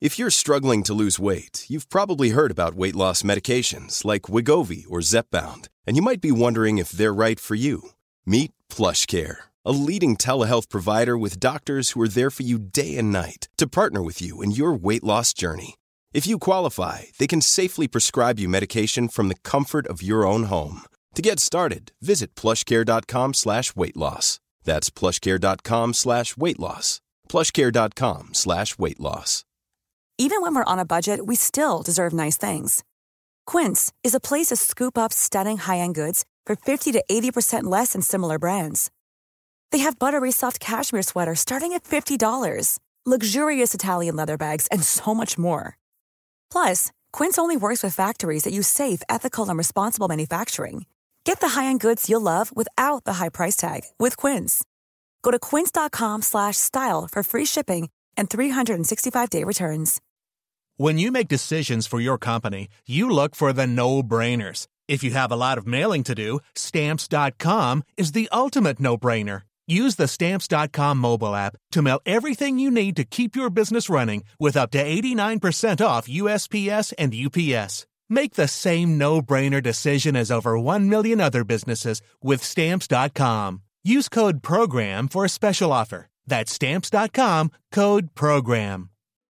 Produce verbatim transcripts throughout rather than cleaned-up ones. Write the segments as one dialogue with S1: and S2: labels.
S1: If you're struggling to lose weight, you've probably heard about weight loss medications like Wegovy or Zepbound, and you might be wondering if they're right for you. Meet PlushCare, a leading telehealth provider with doctors who are there for you day and night to partner with you in your weight loss journey. If you qualify, they can safely prescribe you medication from the comfort of your own home. To get started, visit plushcare.com slash weight loss. That's plushcare.com slash weight loss. plushcare.com slash weight loss.
S2: Even when we're on a budget, we still deserve nice things. Quince is a place to scoop up stunning high-end goods for fifty to eighty percent less than similar brands. They have buttery soft cashmere sweaters starting at fifty dollars, luxurious Italian leather bags, and so much more. Plus, Quince only works with factories that use safe, ethical, and responsible manufacturing. Get the high-end goods you'll love without the high price tag with Quince. Go to quince.com slash style for free shipping and three sixty-five day returns.
S3: When you make decisions for your company, you look for the no-brainers. If you have a lot of mailing to do, Stamps dot com is the ultimate no-brainer. Use the Stamps dot com mobile app to mail everything you need to keep your business running with up to eighty-nine percent off U S P S and U P S. Make the same no-brainer decision as over one million other businesses with Stamps dot com. Use code PROGRAM for a special offer. That's Stamps dot com, code PROGRAM.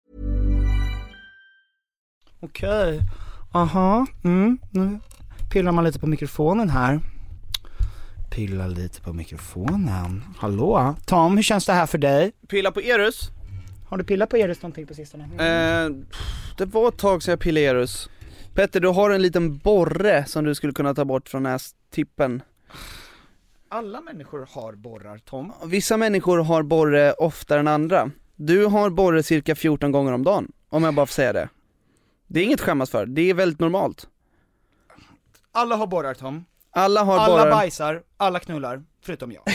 S4: Okej, okay. Aha, mm. Nu pillar man lite på mikrofonen här. Pillar lite på mikrofonen. Hallå, Tom, hur känns det här för dig?
S5: Pilla på Eros.
S4: Har du pillat på Eros någonting på sistone? Mm.
S5: Eh, det var ett tag sedan jag pillade Eros. Petter, du har en liten borre som du skulle kunna ta bort från nästippen.
S4: Alla människor har borrar, Tom.
S5: Vissa människor har borre oftare än andra. Du har borre cirka fjorton gånger om dagen, om jag bara får säga det. Det är inget skämmas för, det är väldigt normalt.
S4: Alla har borrar, Tom.
S5: Alla har
S4: alla
S5: borrar.
S4: bajsar, alla knullar, förutom jag.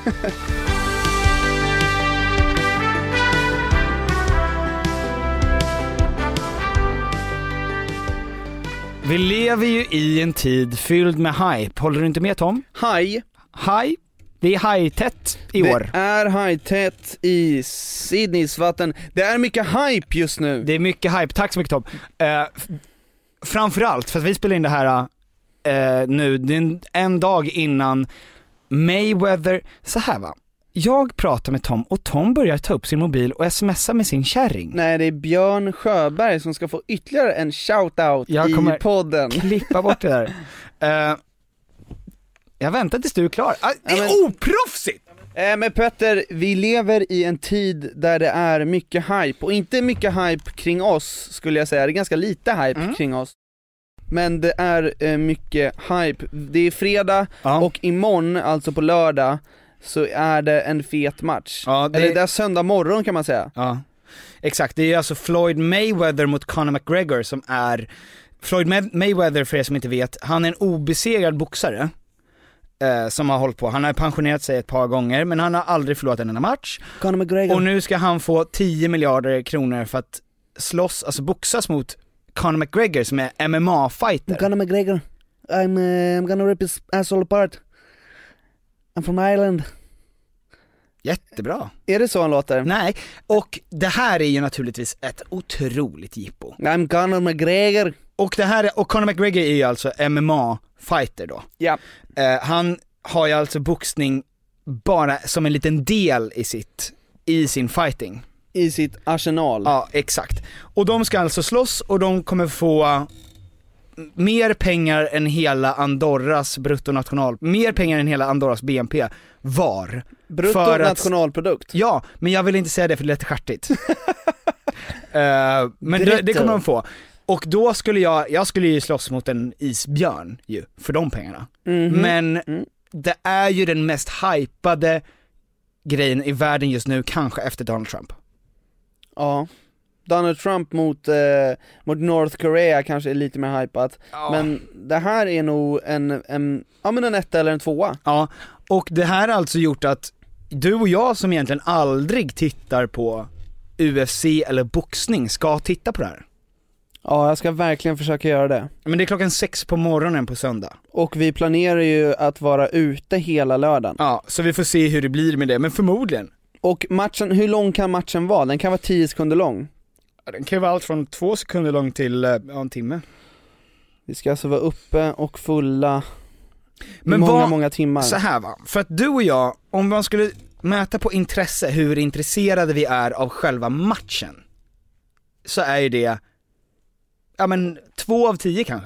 S4: Vi lever ju i en tid fylld med hype. Håller du inte med, Tom?
S5: Haj.
S4: Haj. Det är hajtätt i år.
S5: Det är hajtätt i Sydneys vatten. Det är mycket hype just nu.
S4: Det är mycket hype. Tack så mycket, Tom. Uh, framförallt för att vi spelar in det här uh, nu. Det är en, en dag innan Mayweather. Så här, va? Jag pratar med Tom och Tom börjar ta upp sin mobil och smsa med sin kärring.
S5: Nej, det är Björn Sjöberg som ska få ytterligare en shoutout i podden.
S4: Klippa bort det där. Uh, jag väntar tills du är klar. Uh, det är ja, men, oproffsigt!
S5: Uh, men Petter, vi lever i en tid där det är mycket hype. Och inte mycket hype kring oss, skulle jag säga. Det är ganska lite hype mm. kring oss. Men det är uh, mycket hype. Det är fredag uh. och imorgon, alltså på lördag, så är det en fet match. Ja, det... Eller det är söndag morgon kan man säga.
S4: Ja, exakt. Det är alltså Floyd Mayweather mot Conor McGregor som är... Floyd May- Mayweather, för er som inte vet, han är en obesegrad boxare eh, som har hållit på. Han har pensionerat sig ett par gånger, men han har aldrig förlorat en enda match.
S5: Conor McGregor.
S4: Och nu ska han få tio miljarder kronor för att slåss, alltså boxas mot Conor McGregor som är M M A-fighter.
S5: Conor McGregor, I'm, uh, I'm gonna rip his asshole apart. I'm from Ireland.
S4: Jättebra.
S5: Är det så han låter?
S4: Nej, och det här är ju naturligtvis ett otroligt jippo.
S5: I'm Conor McGregor.
S4: Och det här är, och Conor McGregor är ju alltså M M A-fighter då.
S5: Ja.
S4: Uh, han har ju alltså boxning bara som en liten del i sitt i sin fighting.
S5: I sitt arsenal.
S4: Ja, exakt. Och de ska alltså slåss och de kommer få mer pengar än hela Andorras bruttonational, mer pengar än hela Andorras B N P var.
S5: Bruttonationalprodukt.
S4: Att, ja, men jag vill inte säga det för det är lite skärtigt. uh, men det, det kommer de få. Och då skulle jag, jag skulle ju slåss mot en isbjörn ju, för de pengarna. Mm-hmm. Men mm. det är ju den mest hypade grejen i världen just nu, kanske efter Donald Trump.
S5: Ja. Donald Trump mot, eh, mot North Korea kanske är lite mer hypat. Ja. Men det här är nog en, en, ja, men en etta eller en tvåa.
S4: Ja, och det här har alltså gjort att du och jag som egentligen aldrig tittar på U F C eller boxning ska titta på det här.
S5: Ja, jag ska verkligen försöka göra det.
S4: Men det är klockan sex på morgonen på söndag.
S5: Och vi planerar ju att vara ute hela lördagen.
S4: Ja, så vi får se hur det blir med det, men förmodligen.
S5: Och matchen, hur lång kan matchen vara? Den kan vara tio sekunder lång.
S4: Den kan ju vara allt från två sekunder lång till ja, en timme.
S5: Vi ska alltså vara uppe och fulla
S4: Men
S5: många,
S4: vad,
S5: många timmar.
S4: Så här va, för att du och jag, om man skulle mäta på intresse hur intresserade vi är av själva matchen, så är ju det, ja men två av tio kanske.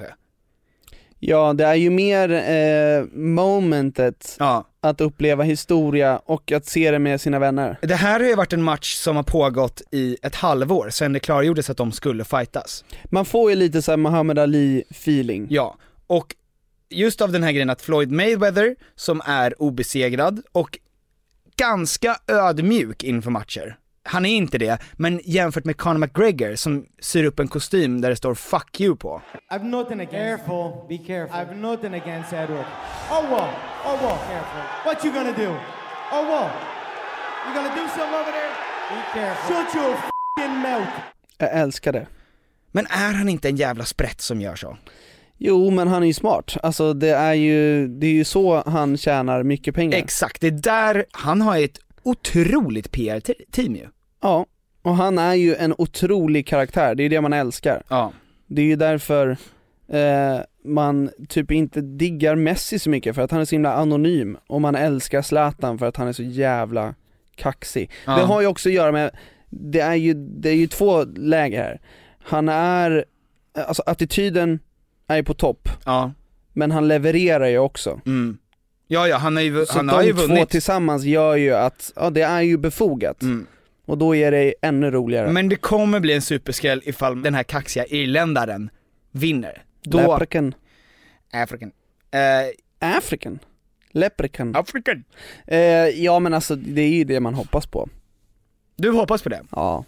S5: Ja, det är ju mer eh, momentet
S4: Ja.
S5: att uppleva historia och att se det med sina vänner.
S4: Det här har ju varit en match som har pågått i ett halvår sen det klargjordes att de skulle fightas.
S5: Man får ju lite så här Muhammad Ali-feeling.
S4: Ja, och just av den här grejen att Floyd Mayweather, som är obesegrad och ganska ödmjuk inför matcher, han är inte det, men jämfört med Conor McGregor som syr upp en kostym där det står fuck you på.
S6: I've nothing against. Careful, be careful. I've nothing against Edward. Oh whoa, oh whoa, careful. What you gonna do? Oh whoa, you gonna do something over there? Be careful. Shut your f***ing mouth.
S5: Jag älskar det.
S4: Men är han inte en jävla sprätt som gör så?
S5: Jo, men han är ju smart. Alltså det är ju, det är ju så han tjänar mycket pengar.
S4: Exakt, det är där han har ett otroligt P R-team ju.
S5: Ja, och han är ju en otrolig karaktär, det är det man älskar.
S4: Ja.
S5: Det är ju därför eh, man typ inte diggar Messi så mycket, för att han är så himla anonym. Och man älskar Zlatan för att han är så jävla kaxig.
S4: Ja.
S5: Det har ju också att göra med, det är ju, det är ju två läger här. Han är, alltså attityden är ju på topp.
S4: Ja.
S5: Men han levererar ju också.
S4: Mm. Ja, ja, han har ju,
S5: så
S4: han
S5: de
S4: har ju
S5: två
S4: vunnit.
S5: tillsammans gör ju att, ja, det är ju befogat.
S4: Mm.
S5: Och då är det ännu roligare.
S4: Men det kommer bli en superskräll ifall den här kaxiga irländaren vinner. Då...
S5: Leprechaun.
S4: African. Uh,
S5: African? Leprechaun.
S4: African.
S5: Eh, ja men alltså det är ju det man hoppas på.
S4: Du hoppas på det?
S5: Ja.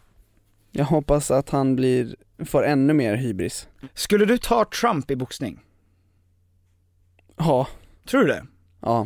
S5: Jag hoppas att han blir, får ännu mer hybris.
S4: Skulle du ta Trump i boxning?
S5: Ja.
S4: Tror du det?
S5: Ja.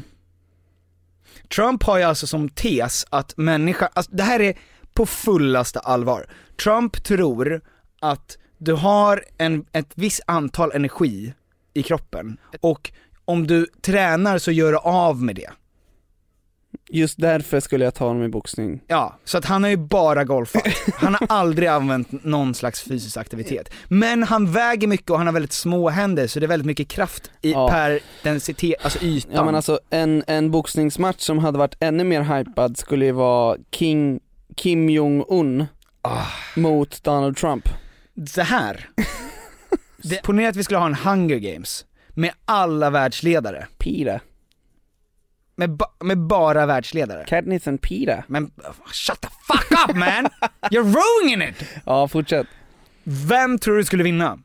S4: Trump har ju alltså som tes att människa, alltså det här är på fullaste allvar. Trump tror att du har en, ett visst antal energi i kroppen och om du tränar så gör du av med det.
S5: Just därför skulle jag ta honom i boxning.
S4: Ja, så att han har ju bara golfat. Han har aldrig använt någon slags fysisk aktivitet. Men han väger mycket och han har väldigt små händer, så det är väldigt mycket kraft i,
S5: ja.
S4: per densitet, alltså ytan.
S5: Ja men alltså en, en boxningsmatch som hade varit ännu mer hypad skulle ju vara King, Kim Jong-Un
S4: ah.
S5: mot Donald Trump.
S4: Så här. Det, ponera att vi skulle ha en Hunger Games med alla världsledare.
S5: Pira.
S4: Med, ba, med bara världsledare.
S5: Katniss and Pira.
S4: Men shut the fuck up man! You're ruining it!
S5: Ja, fortsätt.
S4: Vem tror du skulle vinna?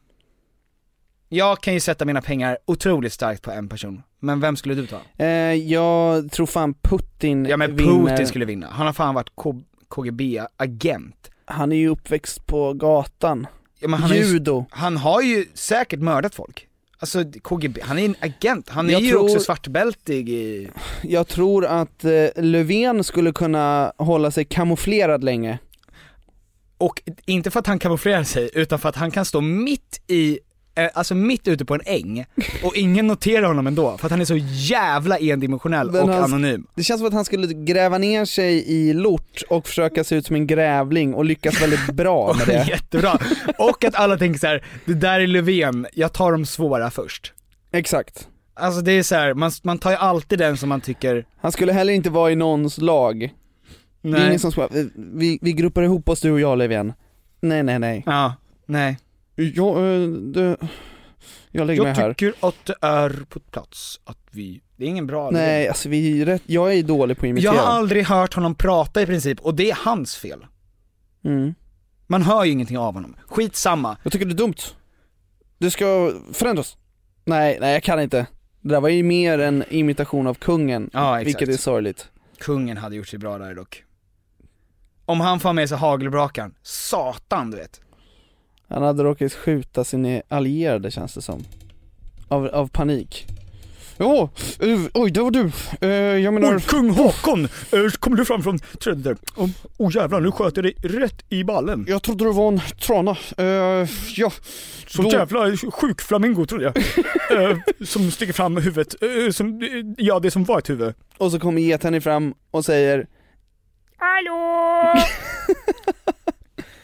S4: Jag kan ju sätta mina pengar otroligt starkt på en person. Men vem skulle du ta?
S5: Eh, jag tror fan Putin
S4: Ja men
S5: vinner.
S4: Putin skulle vinna. Han har fan varit K- KGB-agent.
S5: Han är ju uppväxt på gatan.
S4: Ja, men han
S5: Judo.
S4: Ju, han har ju säkert mördat folk. Alltså K G B, han är en agent. Han är
S5: jag
S4: ju
S5: tror,
S4: också svartbältig i...
S5: Jag tror att eh, Löfven skulle kunna hålla sig kamouflerad länge.
S4: Och inte för att han kamouflerar sig, utan för att han kan stå mitt i, eh, alltså mitt ute på en äng och ingen noterar honom ändå, för att han är så jävla endimensionell
S5: Men
S4: och
S5: han,
S4: anonym.
S5: Det känns som att han skulle gräva ner sig i lort och försöka se ut som en grävling och lyckas väldigt bra med det.
S4: Jättebra. Och att alla tänker så här: det där är Löfven, jag tar de svåra först.
S5: Exakt.
S4: Alltså det är så här, man, man tar ju alltid den som man tycker.
S5: Han skulle heller inte vara i någons lag.
S4: Nej.
S5: Det är ingen som ska, vi, vi gruppar ihop oss du och jag Löfven. Nej nej nej.
S4: Ja, nej.
S5: Jag, det, jag lägger mig här.
S4: Jag tycker att det är på plats att vi, det är ingen bra.
S5: Nej, alltså vi är rätt, jag är dålig på att imitera.
S4: Jag har aldrig hört honom prata i princip, och det är hans fel.
S5: Mm.
S4: Man hör ju ingenting av honom. Skitsamma.
S5: Jag tycker det är dumt. Du ska förändras. Nej, nej jag kan inte. Det där var ju mer en imitation av kungen,
S4: Ja, exakt.
S5: vilket är sorgligt.
S4: Kungen hade gjort sig bra där dock. Om han får med sig hagelbrakan, satan du vet.
S5: Han hade råkat skjuta sina allierade känns det som. Av, av panik. Ja, uh, oj det var du. Uh, jag menar...
S4: Oj, kung Håkon, uh, kommer du fram från trädet där? Åh oh, jävlar, nu sköt jag dig rätt i ballen.
S5: Jag trodde du var en trana. Uh, ja.
S4: Så
S5: då...
S4: jävla sjuk flamingo trodde jag. uh, som sticker fram med huvudet. Uh, som, uh, ja, det som var ett huvud.
S5: Och så kommer geten fram och säger:
S7: Hallå!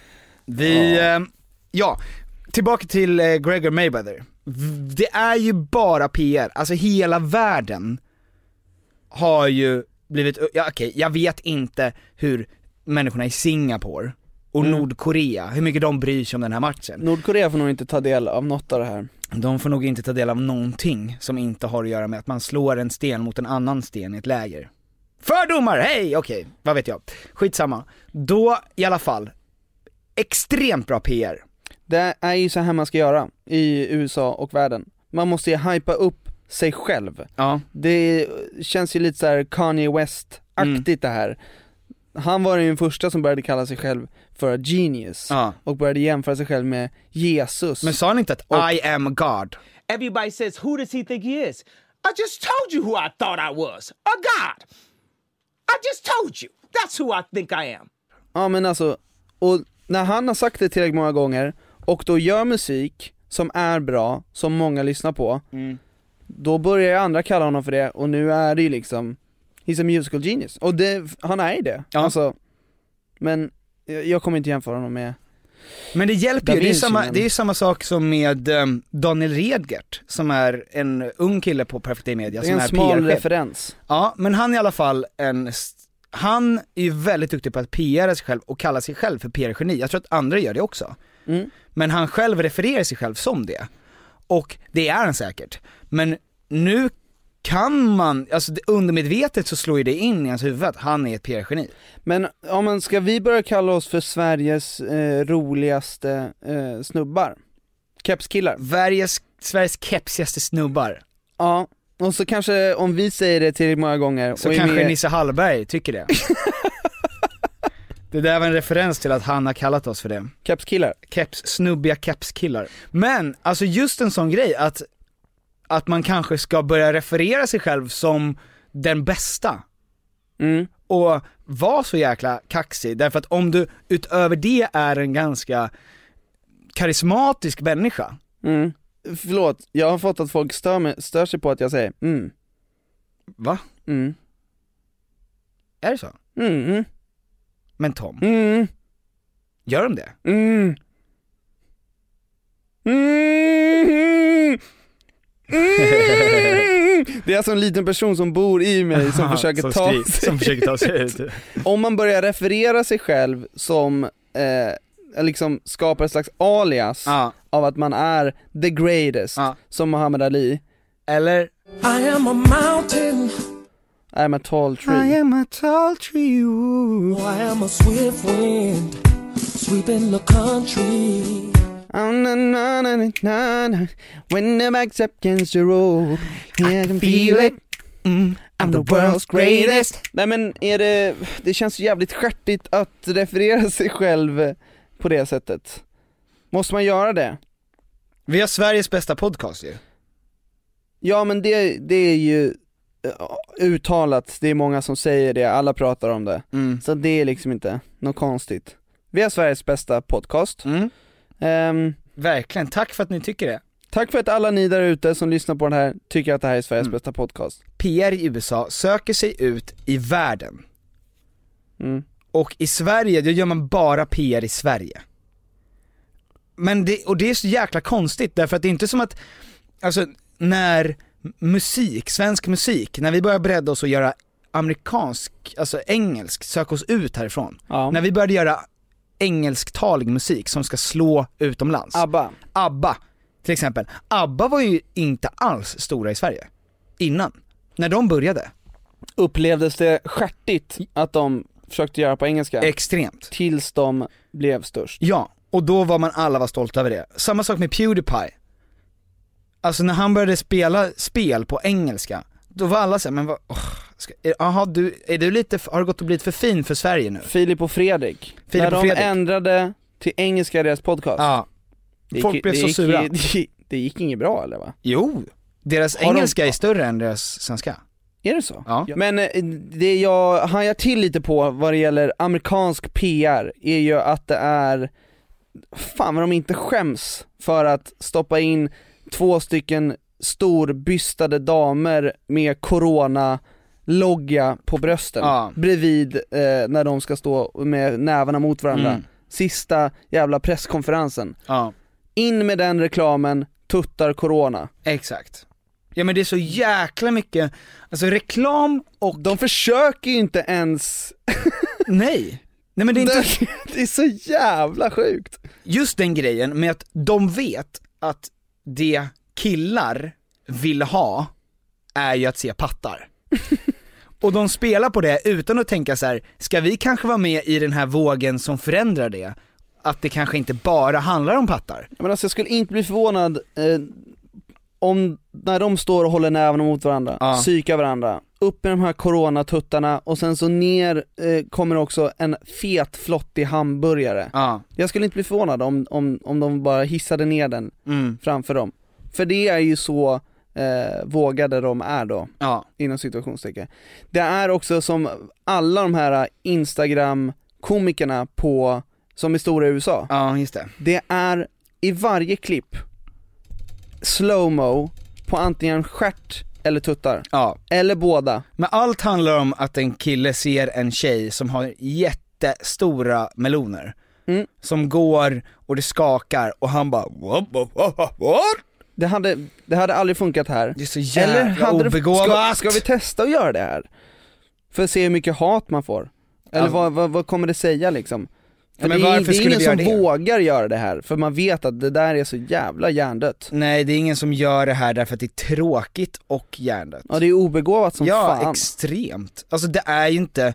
S4: Vi, ja, eh, ja tillbaka till eh, Gregor Mayweather. Det är ju bara P R, alltså hela världen har ju blivit, ja, okej, jag vet inte hur människorna i Singapore och mm. Nordkorea, hur mycket de bryr sig om den här matchen.
S5: Nordkorea får nog inte ta del av något av det här.
S4: De får nog inte ta del av någonting som inte har att göra med att man slår en sten mot en annan sten i ett läger. Fördomar, hej, okej, okay, vad vet jag. Skitsamma. Då i alla fall, extremt bra P R.
S5: Det är ju så här man ska göra i U S A och världen. Man måste ju hypa upp sig själv.
S4: Ja.
S5: Det känns ju lite så här Kanye West-aktigt mm. det här. Han var ju den första som började kalla sig själv för a genius.
S4: Ja.
S5: Och började jämföra sig själv med Jesus.
S4: Men sa han inte att och, I am God?
S7: Everybody says, who does he think he is? I just told you who I thought I was. A God. I just told you. That's who I think I am.
S5: Ja, men alltså, och när han har sagt det tillräckligt många gånger och då gör musik som är bra, som många lyssnar på, mm. då börjar andra kalla honom för det, och nu är det ju liksom, he's a musical genius. Och det, han är ju det. Ja. Alltså, men jag kommer inte jämföra honom med.
S4: Men det hjälper ju, det är samma, det är samma sak som med um, Daniel Redgert, som är en ung kille på Perfect Day Media.
S5: Det är
S4: som
S5: en
S4: är
S5: smal
S4: P R-chef.
S5: referens.
S4: Ja, men han är i alla fall en, han är ju väldigt duktig på att P R sig själv och kalla sig själv för P R-geni. Jag tror att andra gör det också.
S5: Mm. Men
S4: han själv refererar sig själv som det. Och det är han säkert. Men nu kan man, alltså undermedvetet så slår ju det in i hans huvud att han är ett P R-geni.
S5: Men om man ska vi börja kalla oss för Sveriges eh, roligaste eh, snubbar? Kepskillar.
S4: Sveriges, Sveriges kepsigaste snubbar.
S5: Ja, och så kanske om vi säger det till många gånger.
S4: Så
S5: och
S4: kanske
S5: med...
S4: Nisse Hallberg tycker det. Det där var en referens till att han har kallat oss för det.
S5: Kepskillar.
S4: Keps, snubbiga kepskillar. Men, alltså just en sån grej att att man kanske ska börja referera sig själv som den bästa.
S5: Mm.
S4: Och vara så jäkla kaxig. Därför att om du utöver det är en ganska karismatisk människa.
S5: Mm. Förlåt, jag har fått att folk stör, med, stör sig på att jag säger mm.
S4: Va?
S5: Mm.
S4: Är det så?
S5: Mm.
S4: Men Tom,
S5: mm.
S4: gör de det?
S5: Mm. Mm. Mm. Det är alltså en liten person som bor i mig som försöker
S4: som
S5: ta
S4: skrik,
S5: sig
S4: som försöker ta sig ut.
S5: Om man börjar referera sig själv som eh, liksom skapar ett slags alias
S4: ah.
S5: av att man är the greatest, ah. som Muhammad Ali.
S4: Eller
S8: I am a mountain,
S5: I am a tall tree,
S4: I am a tall tree, ooh.
S8: Oh, I am a swift wind sweeping the country.
S5: When the back's up against the road, I can feel it.
S4: Mm,
S5: I'm the world's greatest. Nej, men är det, det känns jävligt skärtigt att referera sig själv på det sättet. Måste man göra det?
S4: Vi har Sveriges bästa podcast ju.
S5: Ja, men det, det är ju uttalat. Det är många som säger det, alla pratar om det.
S4: Mm.
S5: Så det är liksom inte något konstigt. Vi har Sveriges bästa podcast.
S4: Mm.
S5: Um,
S4: Verkligen, tack för att ni tycker det.
S5: Tack för att alla ni där ute som lyssnar på den här tycker att det här är Sveriges mm. bästa podcast.
S4: P R i U S A söker sig ut i världen.
S5: Mm.
S4: Och i Sverige, då gör man bara P R i Sverige. Men det, och det är så jäkla konstigt, därför att det är inte som att, alltså när musik, svensk musik, när vi börjar bredda oss och göra amerikansk, alltså engelsk, söka oss ut härifrån.
S5: Ja.
S4: När vi började göra engelsktalig musik som ska slå utomlands.
S5: ABBA.
S4: ABBA, till exempel. ABBA var ju inte alls stora i Sverige innan. När de började.
S5: Upplevdes det skärtigt att de försökte göra på engelska?
S4: Extremt.
S5: Tills de blev störst.
S4: Ja, och då var man alla var stolta över det. Samma sak med PewDiePie. Alltså när han började spela spel på engelska, då var alla så här, men vad, oh, ska, aha, du, är du lite, har du gått och blivit för fin för Sverige nu?
S5: Filip och Fredrik.
S4: Filip
S5: när
S4: och
S5: de
S4: Fredrik.
S5: ändrade till engelska i deras podcast.
S4: Ja.
S5: Det
S4: Folk
S5: gick,
S4: blev
S5: det
S4: så
S5: gick,
S4: sura.
S5: Det gick, det gick inget bra, eller va?
S4: Jo, deras
S5: Har
S4: engelska
S5: de...
S4: är större än deras svenska.
S5: Är det så?
S4: Ja.
S5: Men det jag hajar till lite på vad det gäller amerikansk P R är ju att det är, fan vad de inte skäms för att stoppa in två stycken storbystade damer med corona logga på brösten,
S4: ja.
S5: bredvid eh, när de ska stå med nävarna mot varandra.
S4: Mm.
S5: sista jävla presskonferensen.
S4: Ja.
S5: In med den reklamen, tuttar corona.
S4: Exakt. Ja men det är så jäkla mycket, alltså reklam och...
S5: De försöker ju inte ens...
S4: Nej. Nej men det är inte...
S5: det, det är så jävla sjukt.
S4: Just den grejen med att de vet att det killar vill ha är ju att se pattar. Och de spelar på det utan att tänka så här: ska vi kanske vara med i den här vågen som förändrar det? Att det kanske inte bara handlar om pattar.
S5: Men alltså jag skulle inte bli förvånad eh, om när de står och håller näven mot varandra, ja. Psykar varandra, upp med de här coronatuttarna och sen så ner eh, kommer också en fet flottig hamburgare.
S4: Ja.
S5: Jag skulle inte bli förvånad om, om, om de bara hissade ner den
S4: mm.
S5: framför dem. För det är ju så eh, vågade de är då,
S4: ja.
S5: Inom situationstecken. Det är också som alla de här Instagram-komikerna på, som är stora i U S A.
S4: Ja, just det.
S5: Det är i varje klipp slow-mo på antingen stjärt eller tuttar.
S4: Ja.
S5: Eller båda.
S4: Men allt handlar om att en kille ser en tjej som har jättestora meloner.
S5: Mm.
S4: Som går och det skakar och han bara what, what, what, what?
S5: Det hade, det hade aldrig funkat här.
S4: Det är så jävla
S5: eller hade
S4: obegåvat.
S5: Det, ska, ska vi testa att göra det här? För att se hur mycket hat man får. Eller ja. vad, vad, vad kommer det säga liksom? För
S4: men
S5: det,
S4: varför
S5: det är ingen
S4: vi göra
S5: som
S4: det?
S5: vågar göra det här. För man vet att det där är så jävla hjärndött.
S4: Nej, det är ingen som gör det här därför att det är tråkigt och hjärndött.
S5: Ja, det är obegåvat som
S4: ja,
S5: fan.
S4: Ja, extremt. Alltså det är ju inte...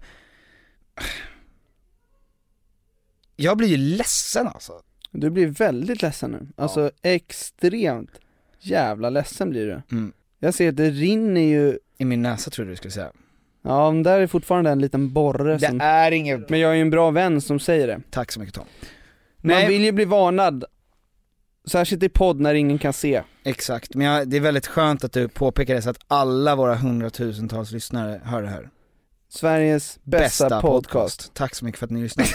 S4: Jag blir ju ledsen alltså.
S5: Du blir väldigt ledsen nu. Alltså ja. Extremt jävla ledsen blir du.
S4: Mm.
S5: Jag ser att det rinner ju...
S4: I min näsa tror du skulle säga.
S5: Ja, men där är fortfarande en liten borre
S4: det
S5: som...
S4: är inget...
S5: Men jag är ju en bra vän som säger det.
S4: Tack så mycket Tom.
S5: Man
S4: Nej.
S5: vill ju bli varnad. Särskilt i podd när ingen kan se.
S4: Exakt, men jag, det är väldigt skönt att du påpekar det så att alla våra hundratusentals lyssnare hör det här.
S5: Sveriges bästa, bästa podcast. podcast.
S4: Tack så mycket för att ni lyssnar.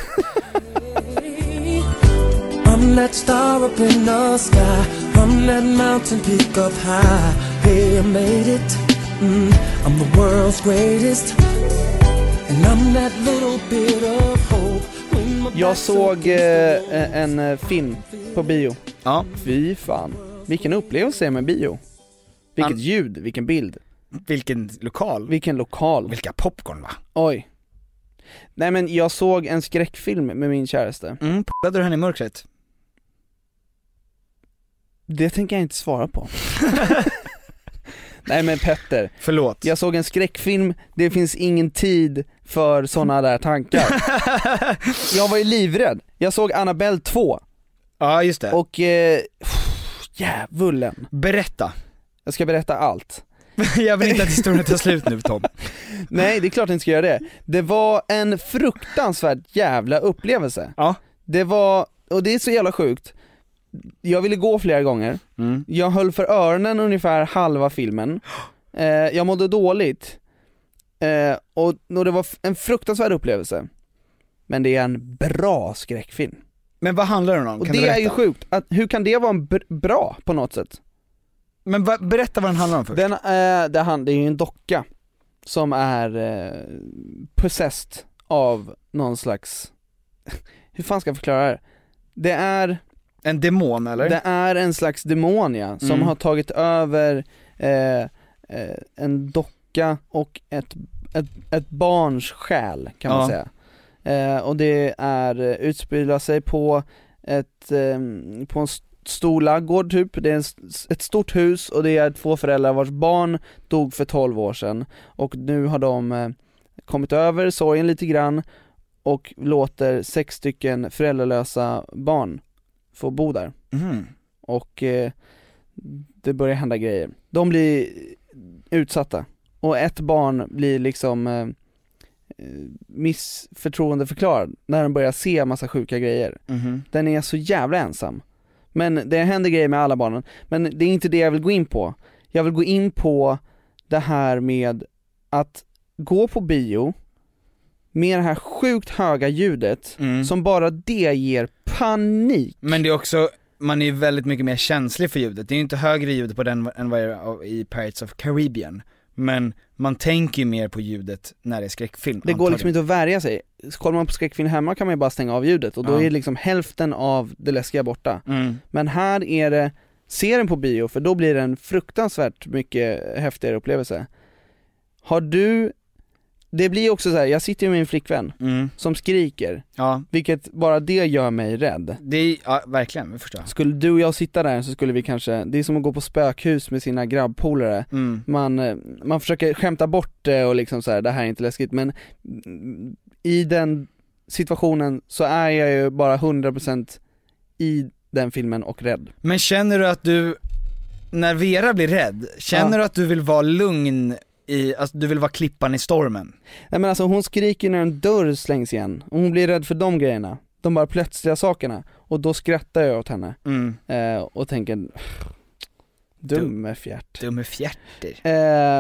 S8: I'm that star up in the sky, I'm that mountain peak up high. Hey, I made it, mm, I'm the world's greatest, and I'm that little bit of hope.
S5: Jag såg eh, en eh, film på bio.
S4: Ja.
S5: Fy fan, vilken upplevelse med bio. Vilket An- ljud, vilken bild.
S4: Vilken lokal.
S5: Vilken lokal.
S4: Vilka popcorn va?
S5: Oj. Nej men jag såg en skräckfilm med min käraste.
S4: Mm, p***ade du henne i mörkret?
S5: Det tänker jag inte svara på. Nej men Petter,
S4: förlåt.
S5: Jag såg en skräckfilm, det finns ingen tid för såna där tankar. Jag var ju livrädd. Jag såg Annabelle två.
S4: Ja just det.
S5: Och eh, jävullen.
S4: Berätta.
S5: Jag ska berätta allt.
S4: Jag vill inte att historien tar slut nu Tom.
S5: Nej det är klart jag inte ska göra det. Det var en fruktansvärt jävla upplevelse.
S4: Ja.
S5: Det var, och det är så jävla sjukt. Jag ville gå flera gånger.
S4: Mm.
S5: Jag höll för öronen ungefär halva filmen. eh, Jag mådde dåligt. eh, och, och det var en fruktansvärd upplevelse. Men det är en bra skräckfilm.
S4: Men vad handlar den om?
S5: Och
S4: kan
S5: det är ju sjukt, att, hur kan det vara en br- bra på något sätt?
S4: Men va, berätta vad den handlar om först.
S5: Den, eh, det, hand, det är ju en docka som är eh, possessed av någon slags... Hur fan ska jag förklara det? Det är...
S4: En demon eller?
S5: Det är en slags demon ja, som
S4: mm.
S5: har tagit över eh, eh, en docka och ett, ett, ett barns själ kan man
S4: ja.
S5: säga. Eh, och det är utspelar sig på ett eh, på en stor laggård typ. Det är en, ett stort hus och det är två föräldrar vars barn dog för tolv år sedan. Och nu har de eh, kommit över sorgen lite grann och låter sex stycken föräldralösa barn få bo där.
S4: Mm.
S5: Och eh, det börjar hända grejer. De blir utsatta. Och ett barn blir liksom eh, missförtroendeförklarad när de börjar se massa sjuka grejer.
S4: Mm.
S5: Den är så jävla ensam. Men det händer grejer med alla barnen. Men det är inte det jag vill gå in på. Jag vill gå in på det här med att gå på bio med det här sjukt höga ljudet
S4: mm.
S5: som bara det ger panik.
S4: Men det är också, man är ju väldigt mycket mer känslig för ljudet. Det är ju inte högre ljud på den än vad det är i Pirates of Caribbean. men man tänker ju mer på ljudet när det är skräckfilm.
S5: Det går liksom inte att värja sig. Kollar man på skräckfilm hemma kan man ju bara stänga av ljudet och då
S4: Ja.
S5: är liksom hälften av det läskiga borta.
S4: Mm.
S5: Men här är det, se den på bio för då blir det en fruktansvärt mycket häftigare upplevelse. Har du, det blir också så här, jag sitter ju med min flickvän
S4: Mm.
S5: som skriker,
S4: Ja,
S5: vilket bara det gör mig rädd.
S4: det är, ja, verkligen, jag förstår.
S5: Skulle du och jag sitta där så skulle vi kanske, det är som att gå på spökhus med sina grabbpolare.
S4: Mm.
S5: Man, eh, man försöker skämta bort det och liksom så här, det här är inte läskigt, men mm, i den situationen så är jag ju bara hundra procent i den filmen och rädd.
S4: Men känner du att du, när Vera blir rädd, känner
S5: Ja.
S4: du att du vill vara lugn i, alltså du vill vara klippan i stormen?
S5: Nej men alltså hon skriker när en dörr slängs igen och hon blir rädd för de grejerna, de bara plötsliga sakerna, och då skrattar jag åt henne
S4: Mm.
S5: eh, och tänker dumme fjärt.
S4: Dumme fjärter.
S5: Eh,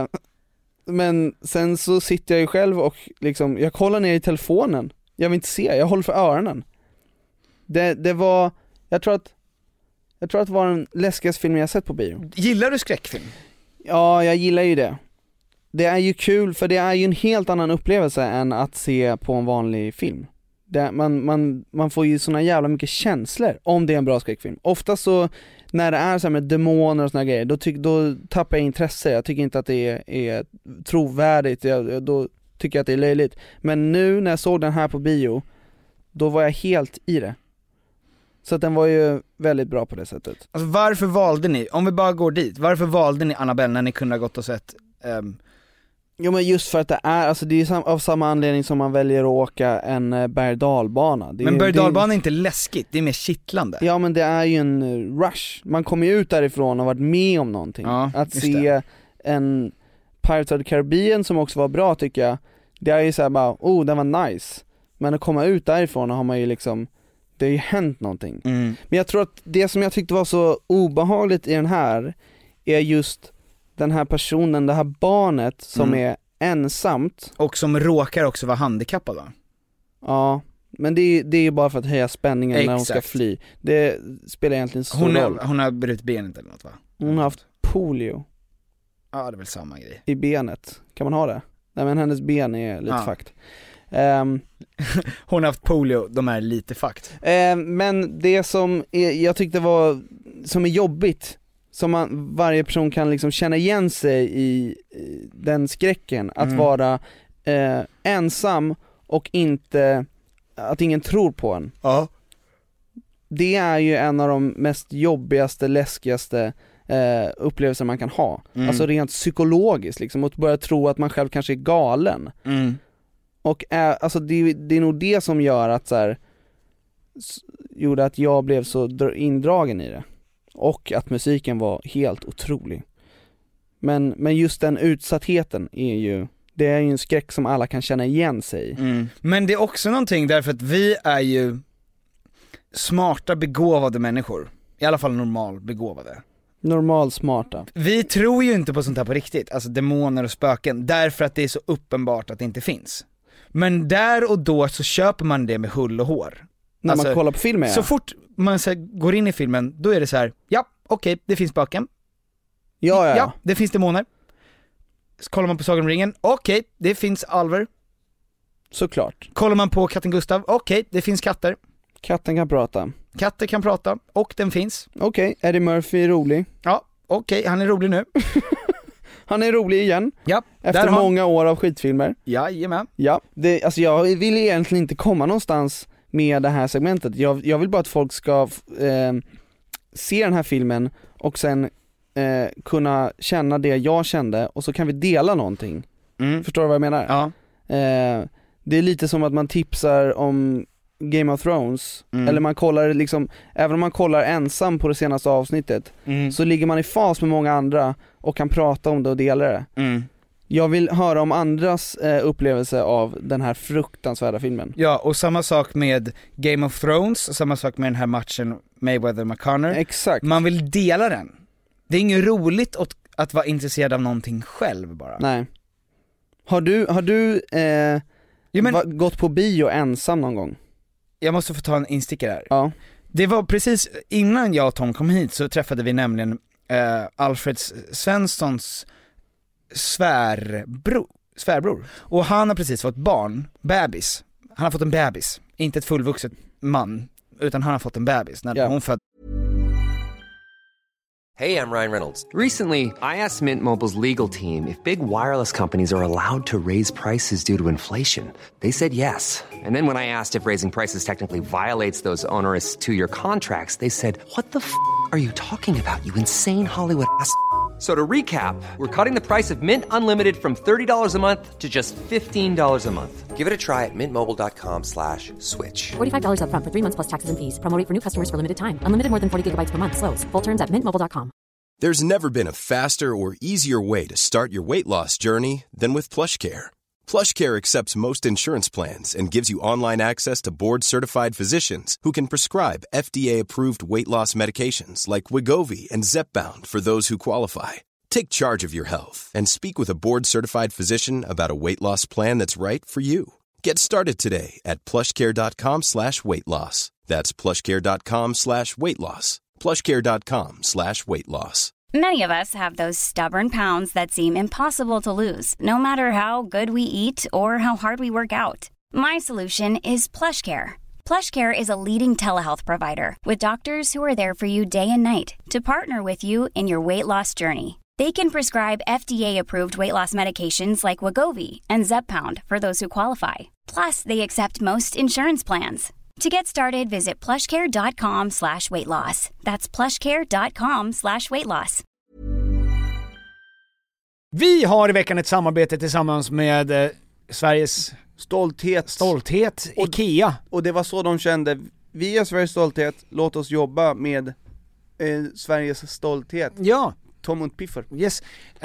S5: men sen så sitter jag ju själv och liksom, jag kollar ner i telefonen, jag vill inte se, jag håller för öronen. Det, det var, jag tror att jag tror att det var den läskigaste filmen jag sett på bio.
S4: Gillar du skräckfilm?
S5: Ja, jag gillar ju det. Det är ju kul för det är ju en helt annan upplevelse än att se på en vanlig film. Det, man, man, man får ju såna jävla mycket känslor om det är en bra skräckfilm. Ofta så när det är så här med demoner och såna grejer, då, tyck, då tappar jag intresse. Jag tycker inte att det är, är trovärdigt, jag, då tycker jag att det är löjligt. Men nu när jag såg den här på bio, då var jag helt i det. Så att den var ju väldigt bra på det sättet.
S4: Alltså varför valde ni, om vi bara går dit, varför valde ni Annabelle när ni kunde ha gått och sett um...
S5: Jo men just för att det är, alltså det är sam- av samma anledning som man väljer att åka en uh, berg-dalbana. Det är,
S4: Men berg-dalbana
S5: det
S4: är inte läskigt, det är mer kittlande.
S5: Ja men det är ju en uh, rush, man kommer ju ut därifrån och varit med om någonting.
S4: Ja,
S5: att
S4: just
S5: se
S4: det.
S5: en Pirates of the Caribbean som också var bra tycker jag, det är ju såhär bara, oh den var nice. Men att komma ut därifrån har man ju liksom, det har ju hänt någonting.
S4: Mm.
S5: Men jag tror att det som jag tyckte var så obehagligt i den här är just den här personen, det här barnet som
S4: Mm.
S5: är ensamt.
S4: Och som råkar också vara handikappad va?
S5: Ja, men det är, det är ju bara för att höja spänningen när hon ska
S4: Exakt.
S5: fly. Det spelar egentligen så stor
S4: Hon,
S5: roll.
S4: är, hon har brutit benet eller något va?
S5: Hon har haft polio
S4: Ja det är väl samma grej.
S5: i benet. Kan man ha det? Nej men hennes ben är lite
S4: Ja.
S5: fakt. Um,
S4: Hon har haft polio, de är lite fakt.
S5: um, men det som är, jag tyckte var, som är jobbigt, som man, varje person kan liksom känna igen sig i, i den skräcken, att
S4: Mm.
S5: vara eh, ensam och inte, att ingen tror på en.
S4: Ja.
S5: Det är ju en av de mest jobbigaste, läskigaste eh, upplevelser man kan ha.
S4: Mm.
S5: Alltså rent psykologiskt liksom, att börja tro att man själv kanske är galen.
S4: Mm.
S5: Och äh, alltså det, det är nog det som gör att så här, s- gjorde att jag blev så dr- indragen i det. Och att musiken var helt otrolig. Men, men just den utsattheten är ju, det är ju en skräck som alla kan känna igen sig i.
S4: Mm. Men det är också någonting därför att vi är ju smarta, begåvade människor. I alla fall normal begåvade.
S5: Normal smarta.
S4: Vi tror ju inte på sånt här på riktigt, alltså demoner och spöken, därför att det är så uppenbart att det inte finns. Men där och då så köper man det med hull och hår.
S5: När
S4: Alltså,
S5: man kollar på filmen, ja.
S4: Så fort man så här, går in i filmen, då är det så här: ja, okej, det finns spöken.
S5: Ja, ja,
S4: Ja,
S5: ja.
S4: det finns demoner. Så kollar man på Sagan om ringen, okej, det finns alver.
S5: Såklart.
S4: Kollar man på katten Gustav, okej, det finns katter.
S5: Katten kan prata.
S4: Katter kan prata, och den finns.
S5: Okej, Eddie Murphy är rolig.
S4: Ja, okej, han är rolig nu.
S5: Han är rolig igen.
S4: Ja,
S5: Efter
S4: där har-
S5: många år av skitfilmer.
S4: Jajamän.
S5: Ja, det, alltså jag vill egentligen inte komma någonstans med det här segmentet. Jag, jag vill bara att folk ska eh, se den här filmen och sen eh, kunna känna det jag kände, och så kan vi dela någonting.
S4: Mm.
S5: Förstår du vad jag menar?
S4: Ja.
S5: Eh, det är lite som att man tipsar om Game of Thrones,
S4: Mm.
S5: eller man kollar liksom, även om man kollar ensam på det senaste avsnittet,
S4: Mm.
S5: så ligger man i fas med många andra och kan prata om det och dela det.
S4: Mm.
S5: Jag vill höra om andras eh, upplevelse av den här fruktansvärda filmen.
S4: Ja, och samma sak med Game of Thrones, samma sak med den här matchen Mayweather-McConnor.
S5: Exakt.
S4: Man vill dela den. Det är inget roligt att, att vara intresserad av någonting själv bara.
S5: Nej. Har du, har du eh,
S4: Jo, men-
S5: va, gått på bio ensam någon gång?
S4: Jag måste få ta en instickare här.
S5: Ja.
S4: Det var precis innan jag och Tom kom hit så träffade vi nämligen eh, Alfred Svenssons svärbror, svärbror. Och han har precis fått barn, bebis. Han har fått en bebis, inte ett fullvuxet man, utan han har fått en bebis när
S5: Ja.
S4: hon födde.
S9: Hey, I'm Ryan Reynolds. Recently, I asked Mint Mobile's legal team if big wireless companies are allowed to raise prices due to inflation. They said yes. And then when I asked if raising prices technically violates those onerous two-year contracts, they said, what the f*** are you talking about, you insane Hollywood ass f- So to recap, we're cutting the price of Mint Unlimited from thirty dollars a month to just fifteen dollars a month. Give it a try at mintmobile.com slash switch.
S10: forty-five dollars up front for three months plus taxes and fees. Promo rate for new customers for limited time. Unlimited more than forty gigabytes per month. Slows full terms at mint mobile dot com.
S1: There's never been a faster or easier way to start your weight loss journey than with PlushCare. PlushCare accepts most insurance plans and gives you online access to board-certified physicians who can prescribe F D A-approved weight loss medications like Wegovy and Zepbound for those who qualify. Take charge of your health and speak with a board-certified physician about a weight loss plan that's right for you. Get started today at plushcare.com slash weight loss. That's plushcare.com slash weight loss. plushcare.com slash weight loss.
S11: Many of us have those stubborn pounds that seem impossible to lose, no matter how good we eat or how hard we work out. My solution is PlushCare. PlushCare is a leading telehealth provider with doctors who are there for you day and night to partner with you in your weight loss journey. They can prescribe F D A-approved weight loss medications like Wegovy and Zepbound for those who qualify. Plus, they accept most insurance plans. To get started, visit plushcare.com slash weight loss. That's plushcare.com slash weight loss.
S4: Vi har i veckan ett samarbete tillsammans med eh, Sveriges
S5: Stolthet.
S4: stolthet,
S5: Och-
S4: Ikea.
S5: Och det var så de kände, vi är Sveriges stolthet, låt oss jobba med eh, Sveriges stolthet.
S4: Ja,
S5: Tom und Piffer.
S4: yes.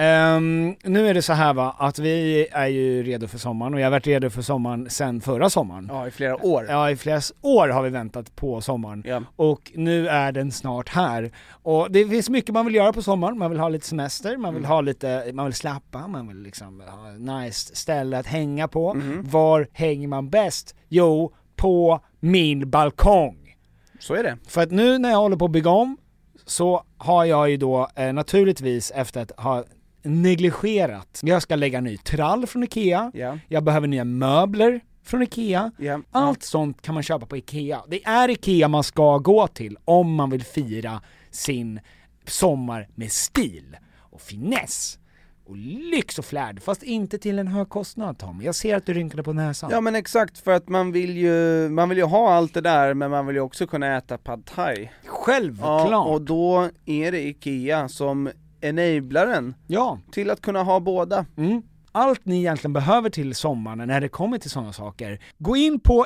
S4: Um, nu är det så här va, att vi är ju redo för sommaren och jag har varit redo för sommaren sedan förra sommaren.
S5: Ja, i flera år.
S4: Ja, i flera år har vi väntat på sommaren.
S5: Ja.
S4: Och nu är den snart här. Och det finns mycket man vill göra på sommaren. Man vill ha lite semester, man vill ha lite, man vill slappa, man vill liksom ha ett nice ställe att hänga på.
S5: Mm.
S4: Var hänger man bäst? Jo, på min balkong.
S5: Så är det.
S4: För att nu när jag håller på att bygga om så har jag ju då eh, naturligtvis efter att ha negligerat. Jag ska lägga ny trall från Ikea.
S5: Ja.
S4: Jag behöver nya möbler från Ikea.
S5: Ja.
S4: Allt sånt kan man köpa på Ikea. Det är Ikea man ska gå till om man vill fira sin sommar med stil och finess och lyx och flärd, fast inte till en hög kostnad, Tom. Jag ser att du rynkade på näsan.
S5: Ja, men exakt, för att man vill ju man vill ju ha allt det där, men man vill ju också kunna äta pad thai.
S4: Självklart.
S5: Ja, och då är det Ikea som enablaren
S4: Ja.
S5: till att kunna ha båda.
S4: Mm. Allt ni egentligen behöver till sommaren när det kommer till sådana saker. Gå in på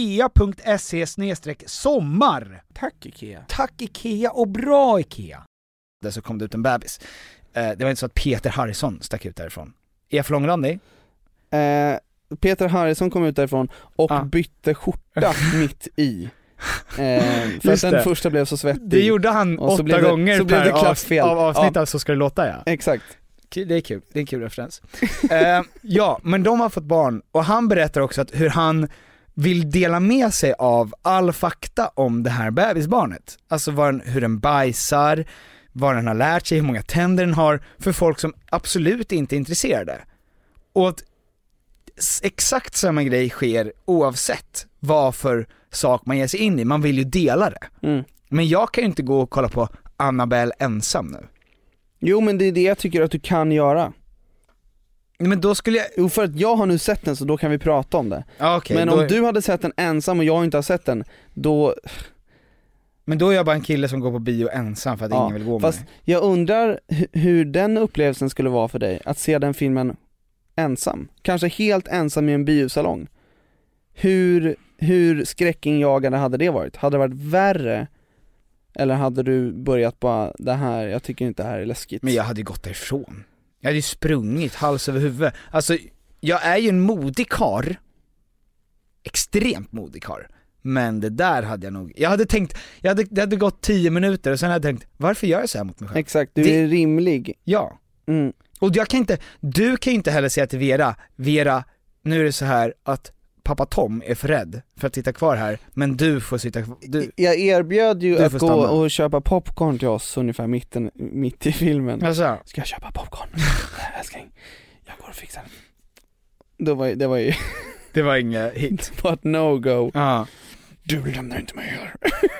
S4: ikea.se snedstreck sommar.
S5: Tack Ikea.
S4: Tack Ikea och bra Ikea. Där så kom det ut en bebis. Eh, det var inte så att Peter Harrison stack ut därifrån. Är jag för långrandig?
S5: Eh, Peter Harrison kom ut därifrån och
S4: Ah.
S5: bytte skjorta mitt i. Eh, för
S4: Just
S5: att den
S4: det.
S5: första blev så svettig.
S4: Det gjorde han
S5: Och så
S4: åtta
S5: blev det-
S4: gånger
S5: så blev
S4: per
S5: det
S4: av,
S5: klappfel.
S4: av avsnitt
S5: Ja.
S4: av Så ska det låta, ja.
S5: Exakt.
S4: Det är kul, det är en kul referens. eh, ja, men de har fått barn och han berättar också att hur han vill dela med sig av all fakta om det här bebisbarnet. Alltså vad den, hur den bajsar, vad den har lärt sig, hur många tänder den har, för folk som absolut inte är intresserade. Och att s- exakt samma grej sker oavsett vad för sak man ger sig in i. Man vill ju dela det.
S5: Mm.
S4: Men jag kan ju inte gå och kolla på Annabelle ensam nu.
S5: Jo, men det är det jag tycker att du kan göra.
S4: Men då skulle jag...
S5: Jo, för att jag har nu sett den, så då kan vi prata om det.
S4: Ja, okej,
S5: Men
S4: då...
S5: om du hade sett den ensam och jag inte har sett den, då...
S4: Men då är jag bara en kille som går på bio ensam för att
S5: Ja,
S4: ingen vill gå med
S5: fast
S4: mig.
S5: jag undrar hu- hur den upplevelsen skulle vara för dig, att se den filmen ensam. Kanske helt ensam i en biosalong. Hur, hur skräckinjagande hade det varit? Hade det varit värre? Eller hade du börjat bara, det här, jag tycker inte det här är läskigt?
S4: Men jag hade ju gått därifrån. Jag hade ju sprungit hals över huvud. Alltså, jag är ju en modig karl. Extremt modig karl. Men det där hade jag nog... Jag hade tänkt, jag hade, det hade gått tio minuter och sen hade jag tänkt, varför gör jag så här mot mig själv?
S5: Exakt, du
S4: Det-
S5: är rimlig.
S4: Ja.
S5: Mm.
S4: Och jag kan inte, du kan ju inte heller säga till Vera, Vera, nu är det så här att pappa Tom är för rädd för att sitta kvar här, men du får sitta du,
S5: Jag erbjöd ju att gå
S4: stanna.
S5: och köpa popcorn till oss ungefär mitten, mitt i filmen.
S4: Alltså.
S5: Ska jag köpa popcorn? Älskling, jag går och fixar det. Det var, det var ju
S4: det var inget hit.
S5: Det var ett no-go.
S4: Ja.
S5: Du lämnar inte mig här.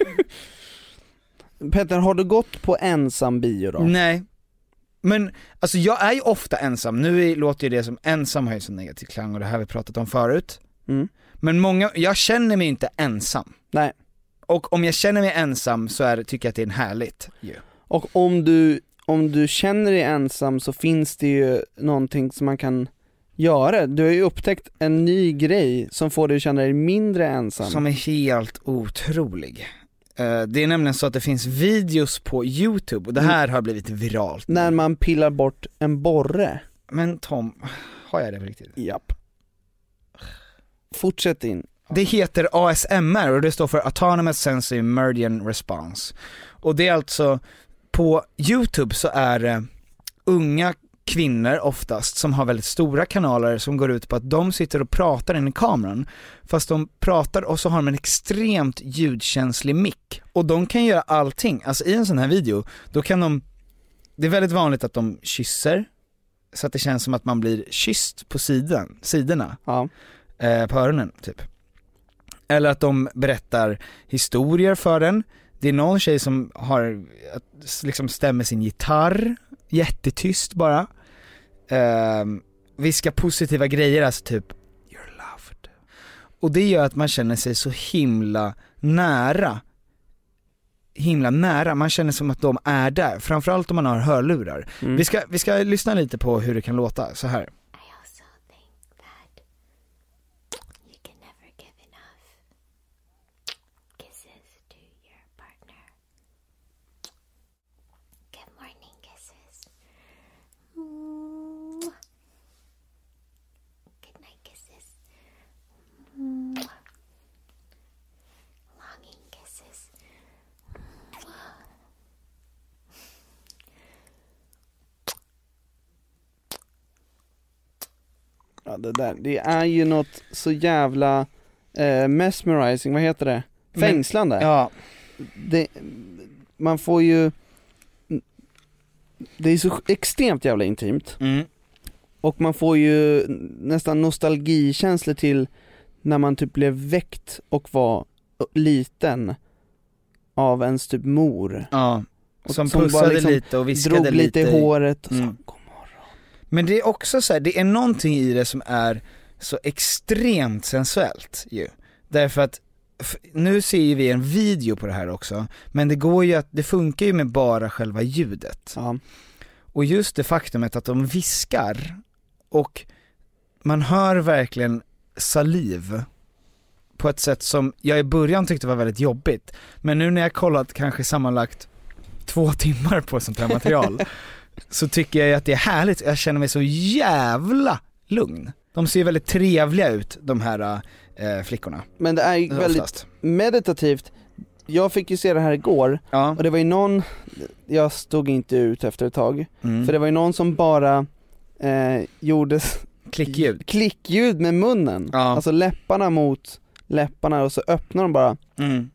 S5: Petter, har du gått på ensam bio då?
S4: Nej. Men alltså jag är ju ofta ensam. Nu är, låter ju det som ensam har ju så negativ klang, och det här har vi pratat om förut.
S5: Mm.
S4: Men många, jag känner mig inte ensam.
S5: Nej.
S4: Och om jag känner mig ensam så är det, tycker jag att det är en härligt. Yeah.
S5: Och om du, om du känner dig ensam så finns det ju någonting som man kan göra. Du har ju upptäckt en ny grej som får dig att känna dig mindre ensam.
S4: Som är helt otrolig. Uh, det är nämligen så att det finns videos på YouTube, och det här har blivit viralt.
S5: När man pillar bort en borre.
S4: Men Tom, har jag det på riktigt?
S5: Japp. Fortsätt in.
S4: Det heter A S M R och det står för Autonomous Sensory Meridian Response. Och det är alltså, på YouTube så är det unga kvinnor oftast som har väldigt stora kanaler som går ut på att de sitter och pratar in i kameran, fast de pratar och så har de en extremt ljudkänslig mick, och de kan göra allting. Alltså i en sån här video, då kan de, det är väldigt vanligt att de kysser så att det känns som att man blir kysst på sidan, sidorna
S5: ja.
S4: eh, på öronen typ. Eller att de berättar historier för den. Det är någon tjej som har liksom stämmer sin gitarr jättetyst bara. Uh, viska positiva grejer, alltså typ you're loved. Och det gör att man känner sig så himla nära. Himla nära, man känner som att de är där. Framförallt om man har hörlurar. Mm. Vi ska, vi ska lyssna lite på hur det kan låta så här.
S5: Ja, det där, det är ju något så jävla eh, mesmerizing, vad heter det? Fängslande.
S4: Men, ja.
S5: Det, man får ju, det är så extremt jävla intimt.
S4: Mm.
S5: Och man får ju nästan nostalgikänslor till när man typ blev väckt och var liten av ens typ mor.
S4: Ja, och som,
S5: som
S4: pussade
S5: liksom
S4: lite och viskade
S5: drog lite
S4: lite
S5: i håret och
S4: mm.
S5: sa god morgon.
S4: Men det är också så här, det är någonting i det som är så extremt sensuellt ju. Därför att f- nu ser ju vi en video på det här också, men det går ju att, det funkar ju med bara själva ljudet.
S5: Ja.
S4: Och just det faktumet att de viskar och man hör verkligen saliv på ett sätt som jag i början tyckte var väldigt jobbigt, men nu när jag kollat kanske sammanlagt två timmar på sånt här material så tycker jag att det är härligt. Jag känner mig så jävla lugn. De ser väldigt trevliga ut, de här äh, flickorna.
S5: Men det är ju väldigt oftast meditativt. Jag fick ju se det här igår,
S4: ja.
S5: Och det var ju någon, jag stod inte ut efter ett tag,
S4: mm.
S5: för det var ju någon som bara eh, gjorde
S4: klickljud.
S5: klickljud med munnen,
S4: ja.
S5: Alltså läpparna mot läpparna och så öppnar de bara.
S4: Mm.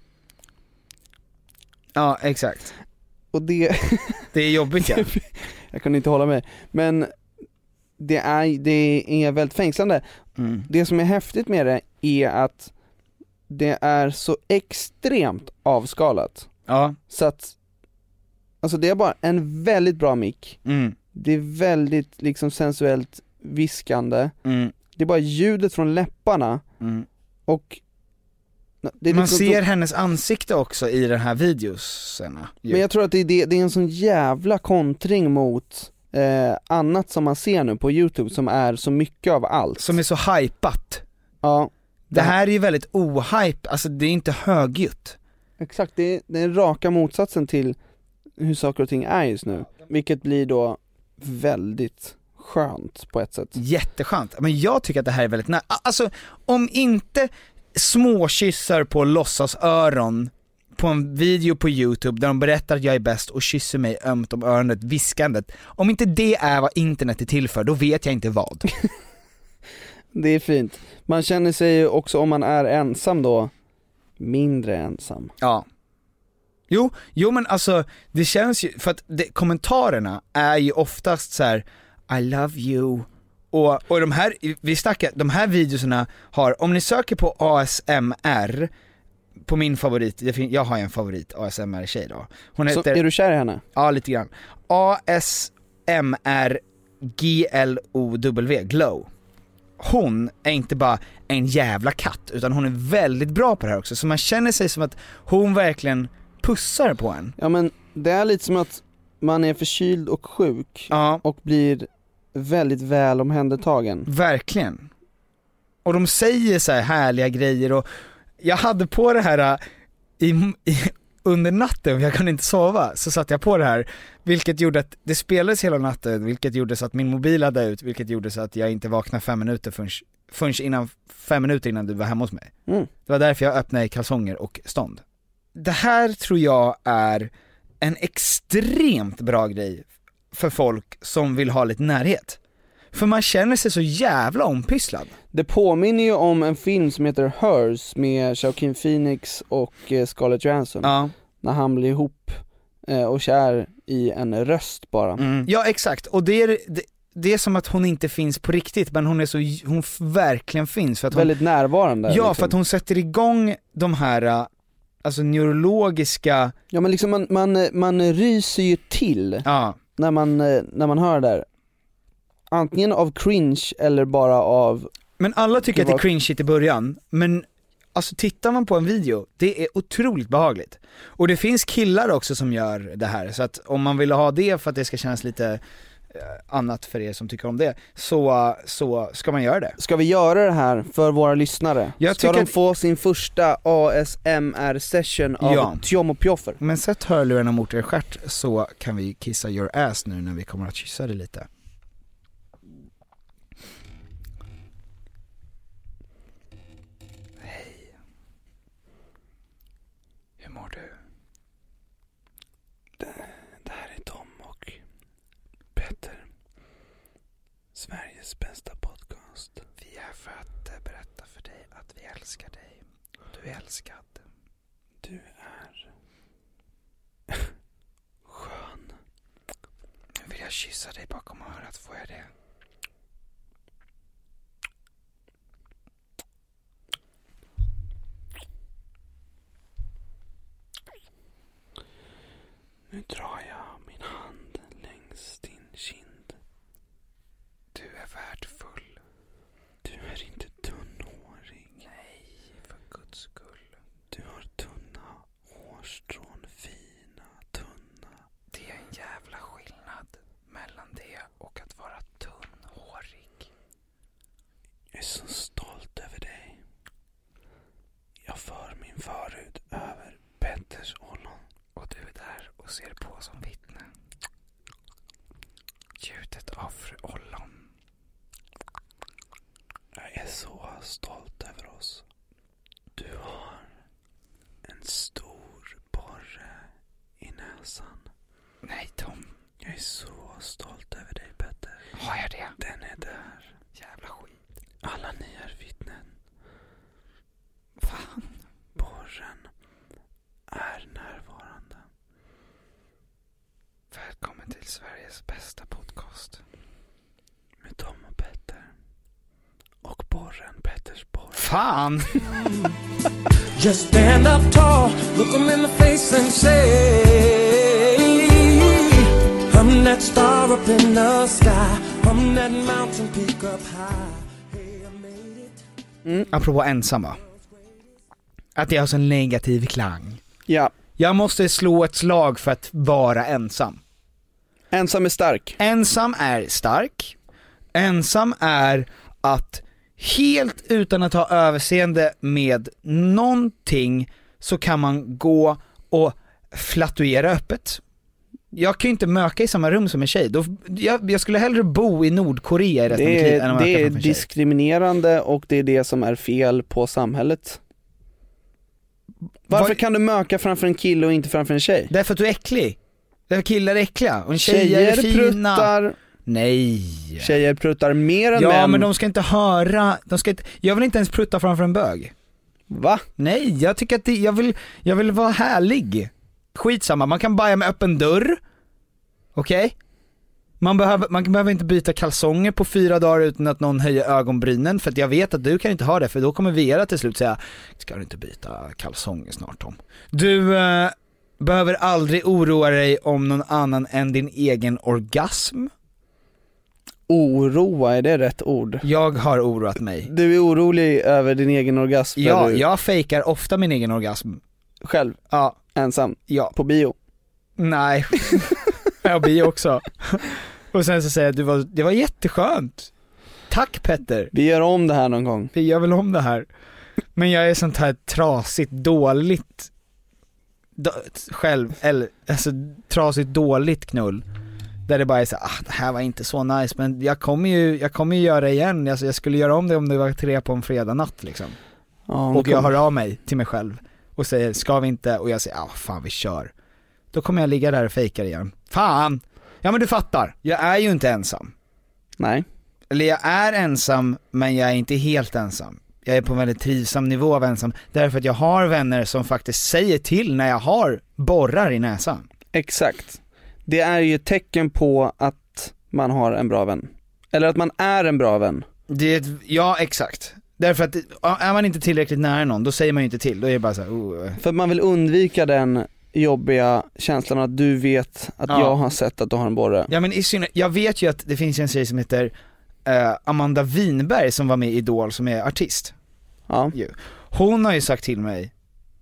S4: Ja, exakt.
S5: Och det
S4: det är jobbigt, ja.
S5: Jag kunde inte hålla med. Men det är, det är väldigt fängslande.
S4: Mm.
S5: Det som är häftigt med det är att det är så extremt avskalat.
S4: Ja.
S5: Så att alltså det är bara en väldigt bra mick.
S4: Mm.
S5: Det är väldigt liksom sensuellt viskande.
S4: Mm.
S5: Det är bara ljudet från läpparna.
S4: Mm.
S5: Och det är
S4: man
S5: liksom
S4: ser
S5: så,
S4: hennes ansikte också i den här videoserna.
S5: men jag tror att det är, det, det är en sån jävla kontring mot eh, annat som man ser nu på YouTube som är så mycket av allt.
S4: Som är så hypat.
S5: Ja.
S4: Det, det här är ju väldigt ohype, alltså det är inte högljutt.
S5: Exakt, det är den raka motsatsen till hur saker och ting är just nu. Vilket blir då väldigt skönt på ett sätt.
S4: Jätteskönt, men jag tycker att det här är väldigt nära. Alltså om inte små kyssar på låtsasöron på en video på YouTube där de berättar att jag är bäst och kysser mig ömt om öronet, viskandet. Om inte det är vad internet är till för, då vet jag inte vad.
S5: Det är fint. Man känner sig också, om man är ensam då, mindre ensam.
S4: Ja. Jo, jo men alltså det känns ju, för att det, kommentarerna är ju oftast så här: I love you. Och, och de här, vi snackar, de här videorna har, om ni söker på A S M R på min favorit, jag har ju en favorit A S M R-tjej då. Hon heter,
S5: så är du kär i henne?
S4: Ja, lite grann. A S M R G L O W, Glow. Hon är inte bara en jävla katt, utan hon är väldigt bra på det här också. Så man känner sig som att hon verkligen pussar på en.
S5: Ja, men det är lite som att man är förkyld och sjuk, ja, och blir väldigt väl omhändertagen.
S4: Verkligen. Och de säger så här härliga grejer, och jag hade på det här i, i, under natten, jag kunde inte sova, så satt jag på det här, vilket gjorde att det spelades hela natten, vilket gjorde så att min mobil hade ut, vilket gjorde så att jag inte vaknade fem minuter förrän, förrän innan, fem minuter innan du var hemma hos mig. Mm. Det var därför jag öppnade kalsonger och stånd. Det här tror jag är en extremt bra grej för folk som vill ha lite närhet. För man känner sig så jävla ompysslad.
S5: Det påminner ju om en film som heter Hers med Joaquin Phoenix och Scarlett Johansson. Ja. När han blir ihop och kär i en röst bara.
S4: Mm. Ja, exakt. Och det är, det, det är som att hon inte finns på riktigt, men hon är så, hon verkligen finns. För att hon,
S5: väldigt närvarande.
S4: Ja,
S5: liksom.
S4: För att hon sätter igång de här, alltså neurologiska...
S5: Ja, men liksom man, man, man ryser ju till, ja, när, man, när man hör det där. Antingen av cringe eller bara av...
S4: Men alla tycker det var... att det är cringe i början. Men alltså tittar man på en video, det är otroligt behagligt. Och det finns killar också som gör det här. Så att om man vill ha det för att det ska kännas lite eh, annat för er som tycker om det, så, så ska man göra det.
S5: Ska vi göra det här för våra lyssnare? Jag ska de att... få sin första A S M R-session av ja. Tjom och Pjoffer?
S4: Men sätt hörlurarna mot er stjärt, så kan vi kissa your ass nu när vi kommer att kyssa det lite.
S5: Sveriges bästa podcast.
S4: Vi är för att berätta för dig att vi älskar dig. Du är älskad.
S5: Du är skön.
S4: Nu vill jag kyssa dig bakom örat, får jag det?
S5: Nu drar jag min hand längs din kind.
S4: Du är värdefull.
S5: Du är inte tunnhårig.
S4: Nej, för guds skull.
S5: Du har tunna hårstrån, fina, tunna.
S4: Det är en jävla skillnad mellan det och att vara tunnhårig.
S5: Jag är så stolt över dig. Jag för min förhud över Petters ollon.
S4: Och du är där och ser på som vittne. Ljudet av fru ollon.
S5: Jag är så stolt över oss. Du har en stor borre i näsan.
S4: Nej, Tom.
S5: Jag är så stolt över dig, Petter.
S4: Har jag det?
S5: Den är där.
S4: Jävla skit.
S5: Alla ni är vittnen.
S4: Fan.
S5: Borren är närvarande.
S4: Välkommen till Sveriges bästa podcast.
S5: Med Tom och Petter. Och borren, Petters borren.
S4: Fan!
S8: Just stand up tall, look them in the face and say I'm that star up in the sky, I'm that mountain peak up high. Hey, I made it.
S4: Mm. Apropå ensamma. Att det har så en negativ klang.
S5: Ja.
S4: Jag måste slå ett slag för att vara ensam.
S5: Ensam är stark.
S4: Ensam är stark. Ensam är att helt utan att ha överseende med någonting så kan man gå och flatuera öppet. Jag kan ju inte möka i samma rum som en tjej. Då, jag, jag skulle hellre bo i Nordkorea i resten av mitt liv än att möka
S5: Det är
S4: en tjej.
S5: diskriminerande och det är det som är fel på samhället. Varför Var... kan du möka framför en kille och inte framför en tjej?
S4: Därför att du är äcklig. Därför killar är äckliga och en tjej
S5: Tjejer
S4: är fina.
S5: pruttar.
S4: Nej.
S5: Tjejer pruttar mer än
S4: ja,
S5: män.
S4: Ja, men de ska inte höra, de ska inte, jag vill inte ens prutta framför en bög.
S5: Va?
S4: Nej, jag tycker att det, jag vill, jag vill vara härlig. Skitsamma, man kan baja med öppen dörr. Okej? Okay? Man behöver, man behöver inte byta kalsonger på fyra dagar utan att någon höjer ögonbrynen, för att jag vet att du kan inte ha det, för då kommer Vera till slut säga, ska du inte byta kalsonger snart om? Du eh, behöver aldrig oroa dig om någon annan än din egen orgasm.
S5: Oroa, är det rätt ord?
S4: Jag har oroat mig.
S5: Du är orolig över din egen orgasm?
S4: Ja,
S5: du...
S4: jag fejkar ofta min egen orgasm.
S5: Själv?
S4: Ja.
S5: Ensam?
S4: Ja.
S5: På bio?
S4: Nej. Jag bio också. Och sen så säger jag, du var, det var jätteskönt. Tack Petter.
S5: Vi gör om det här någon gång.
S4: Vi gör väl om det här. Men jag är sånt här trasigt, dåligt då, själv, eller alltså trasigt dåligt knull. Där det bara är så ah, det här var inte så nice, men jag kommer ju, jag kommer ju göra det igen. Alltså, jag skulle göra om det om det var tre på en fredag natt liksom. Ja, och jag hör av mig till mig själv och säger, ska vi inte? Och jag säger, ja ah, fan vi kör. Då kommer jag ligga där och fejkar igen. Fan! Ja men du fattar, jag är ju inte ensam.
S5: Nej.
S4: Eller jag är ensam, men jag är inte helt ensam. Jag är på en väldigt trivsam nivå av ensam. Därför att jag har vänner som faktiskt säger till när jag har borrar i näsan.
S5: Exakt. Det är ju ett tecken på att man har en bra vän. Eller att man är en bra vän.
S4: Det är ett, ja, exakt. Därför att är man inte tillräckligt nära någon, då säger man ju inte till. Då är det bara så här, oh.
S5: För att man vill undvika den jobbiga känslan att du vet att ja. jag har sett att du har en borre.
S4: Ja, men i synnerhet, jag vet ju att det finns en tjej som heter uh, Amanda Winberg som var med i Idol, som är artist.
S5: Ja.
S4: Hon har ju sagt till mig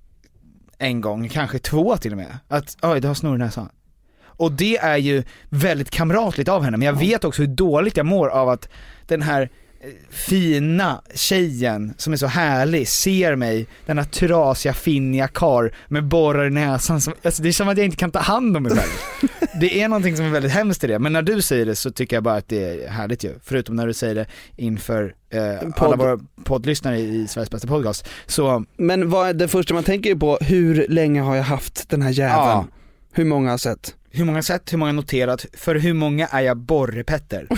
S4: en gång, kanske två till och med, att oj, du har snor i näsan. Och det är ju väldigt kamratligt av henne. Men jag vet också hur dåligt jag mår av att den här fina tjejen som är så härlig ser mig, den här trasiga finniga kar med borrar i näsan som, alltså det är som att jag inte kan ta hand om mig själv. Det är någonting som är väldigt hemskt i det. Men när du säger det så tycker jag bara att det är härligt ju. Förutom när du säger det inför eh, alla våra poddlyssnare i Sveriges bästa podcast. Så...
S5: Men vad är det första man tänker på? Hur länge har jag haft den här jäveln? Ja. Hur många har sett?
S4: Hur många har sett, hur många har noterat? För hur många är jag Borre Petter?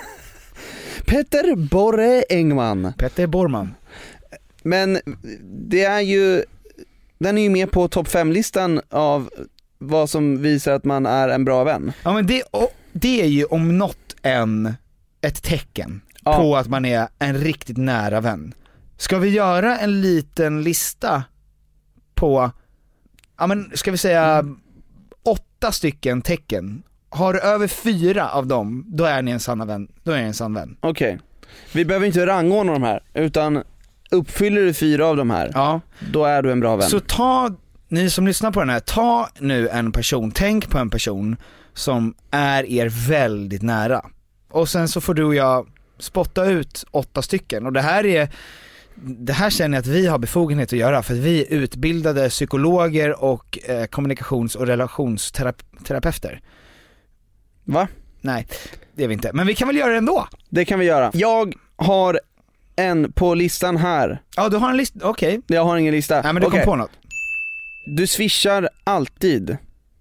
S5: Petter Borre Engman.
S4: Petter Borman.
S5: Men det är ju, den är ju med på topp fem-listan av vad som visar att man är en bra vän.
S4: Ja, men det, det är ju om något en, ett tecken ja. på att man är en riktigt nära vän. Ska vi göra en liten lista på, ja men ska vi säga mm. åtta stycken tecken? Har du över fyra av dem, då är ni en sann vän. Då är ni en sann vän.
S5: Okej. Okay. Vi behöver inte rangordna de här, utan uppfyller du fyra av de här,
S4: ja.
S5: då är du en bra vän.
S4: Så ta, ni som lyssnar på den här, ta nu en person, tänk på en person som är er väldigt nära. Och sen så får du och jag spotta ut åtta stycken. Och det här är, det här känner jag att vi har befogenhet att göra, för att vi är utbildade psykologer och eh, kommunikations- och relationsterapeuter.
S5: Va?
S4: Nej, det är vi inte. Men vi kan väl göra det ändå?
S5: Det kan vi göra. Jag har en på listan här.
S4: Ja, du har en lista, okej. Okay.
S5: Jag har ingen lista.
S4: Nej, men du
S5: okay.
S4: kom på något.
S5: Du swishar alltid.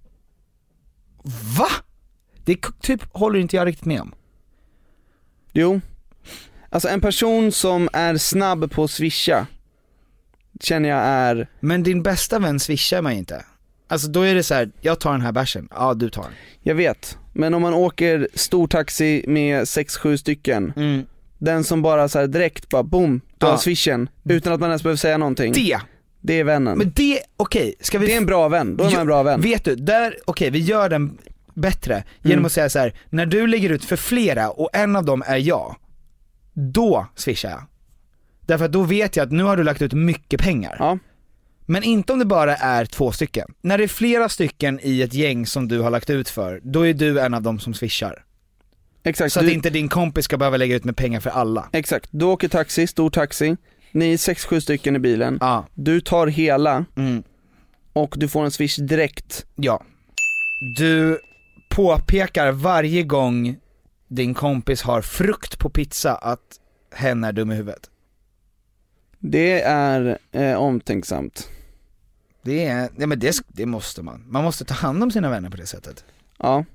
S4: Va? Det typ håller inte jag riktigt med om.
S5: Jo. Alltså en person som är snabb på att swisha, känner jag är...
S4: Men din bästa vän swishar man inte. Alltså då är det så här, jag tar den här bärsen. Ja, du tar den.
S5: Jag vet, men om man åker stor taxi med sex sju stycken, mm. den som bara så här direkt bara boom, tar ja. swishen utan att man ens behöver säga någonting.
S4: Det
S5: Det är vännen.
S4: Men det, okej, okay, ska vi...
S5: Det är en bra vän, då är man en bra vän.
S4: Vet du, där, okej, okay, vi gör den bättre genom mm. att säga så här: när du lägger ut för flera och en av dem är jag, då swishar jag. Därför att då vet jag att nu har du lagt ut mycket pengar.
S5: Ja.
S4: Men inte om det bara är två stycken. När det är flera stycken i ett gäng som du har lagt ut för, då är du en av dem som swishar.
S5: Exakt.
S4: Så
S5: du...
S4: att inte din kompis ska behöva lägga ut med pengar för alla.
S5: Exakt, du åker taxi, stor taxi. Ni är sex sju stycken i bilen.
S4: Ja.
S5: Du tar hela
S4: mm.
S5: och du får en swish direkt.
S4: Ja. Du påpekar varje gång din kompis har frukt på pizza att hen är dum i huvudet.
S5: Det är eh, omtänksamt.
S4: Det är, ja, men det, det måste man. Man måste ta hand om sina vänner på det sättet.
S5: Ja.